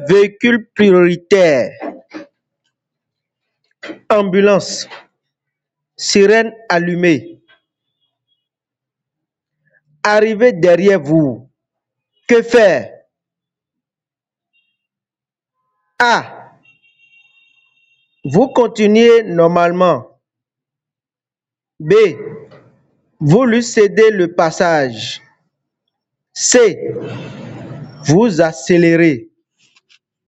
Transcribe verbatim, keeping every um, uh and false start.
véhicule prioritaire, ambulance, sirène allumée. Arrivé derrière vous, que faire? A. Vous continuez normalement. B. Vous lui cédez le passage. C. Vous accélérez.